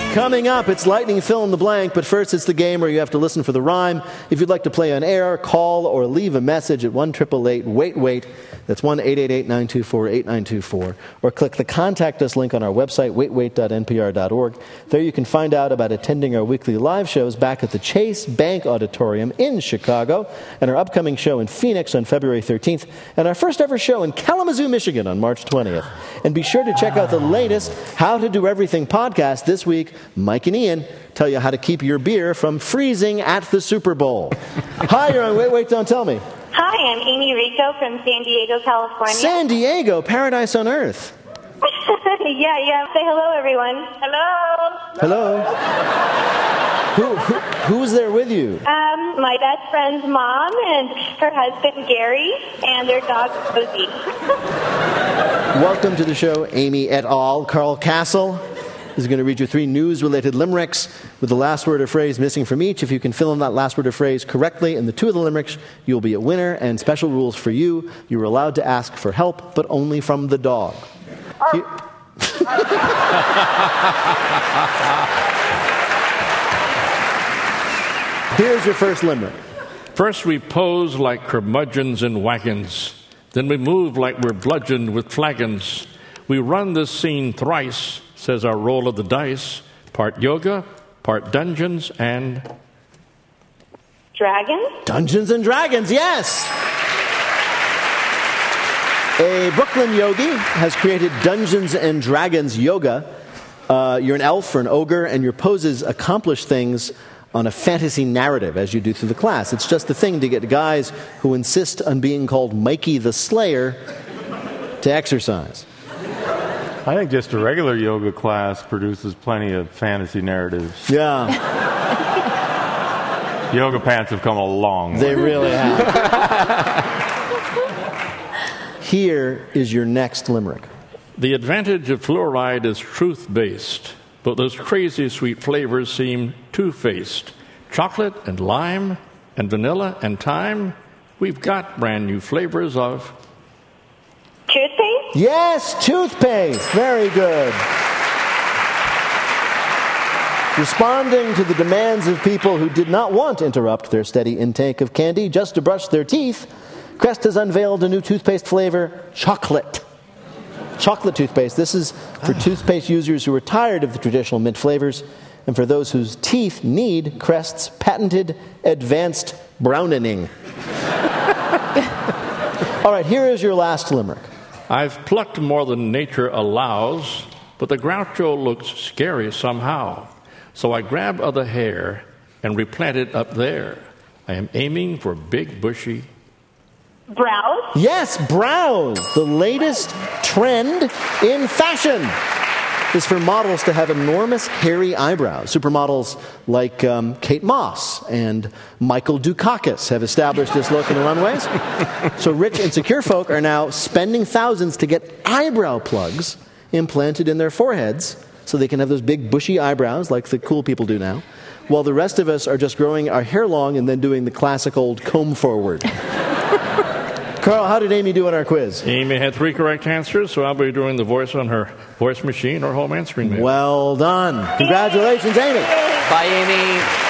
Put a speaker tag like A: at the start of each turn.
A: Coming up, it's Lightning Fill in the Blank, but first it's the game where you have to listen for the rhyme. If you'd like to play on air, call or leave a message at 1-888-WAIT-WAIT. That's 1-888-924-8924. Or click the Contact Us link on our website, waitwait.npr.org. There you can find out about attending our weekly live shows back at the Chase Bank Auditorium in Chicago, and our upcoming show in Phoenix on February 13th, and our first ever show in Kalamazoo, Michigan on March 20th. And be sure to check out the latest How to Do Everything podcast. This week, Mike and Ian tell you how to keep your beer from freezing at the Super Bowl. Hi, you're on Wait, Don't Tell Me.
B: Hi, I'm Amy Rico from San Diego, California.
A: San Diego, paradise on earth.
B: Yeah. Say hello, everyone. Hello.
A: Who's there with you?
B: My best friend's mom and her husband, Gary, and their dog, Rosie.
A: Welcome to the show, Amy et al. Carl Castle is going to read you 3 news-related limericks with the last word or phrase missing from each. If you can fill in that last word or phrase correctly in the 2 of the limericks, you'll be a winner. And special rules for you. You're allowed to ask for help, but only from the dog. Here's your first limerick.
C: First we pose like curmudgeons in wagons. Then we move like we're bludgeoned with flagons. We run this scene thrice, says our roll of the dice. Part yoga, part dungeons, and...
B: Dragons?
A: Dungeons and Dragons, yes! A Brooklyn yogi has created Dungeons and Dragons yoga. You're an elf or an ogre, and your poses accomplish things on a fantasy narrative as you do through the class. It's just the thing to get guys who insist on being called Mikey the Slayer to exercise.
D: I think just a regular yoga class produces plenty of fantasy narratives.
A: Yeah.
D: Yoga pants have come a long way.
A: They really have. Here is your next limerick.
C: The advantage of fluoride is truth-based, but those crazy sweet flavors seem two-faced. Chocolate and lime and vanilla and thyme, we've got brand new flavors of...
B: Toothpaste?
A: Yes, toothpaste. Very good. Responding to the demands of people who did not want to interrupt their steady intake of candy just to brush their teeth, Crest has unveiled a new toothpaste flavor, chocolate. Chocolate toothpaste. This is for toothpaste users who are tired of the traditional mint flavors and for those whose teeth need Crest's patented advanced browning. All right, here is your last limerick.
C: I've plucked more than nature allows, but the Groucho looks scary somehow. So I grab other hair and replant it up there. I am aiming for big, bushy...
B: Brows?
A: Yes, brows. The latest trend in fashion is for models to have enormous hairy eyebrows. Supermodels like Kate Moss and Michael Dukakis have established this look in the runways. So rich and secure folk are now spending thousands to get eyebrow plugs implanted in their foreheads so they can have those big bushy eyebrows like the cool people do now, while the rest of us are just growing our hair long and then doing the classic old comb forward. Carl, how did Amy do on our quiz?
C: Amy had 3 correct answers, so I'll be doing the voice on her voice machine or home answering machine.
A: Well done. Congratulations, Amy.
E: Bye, Amy.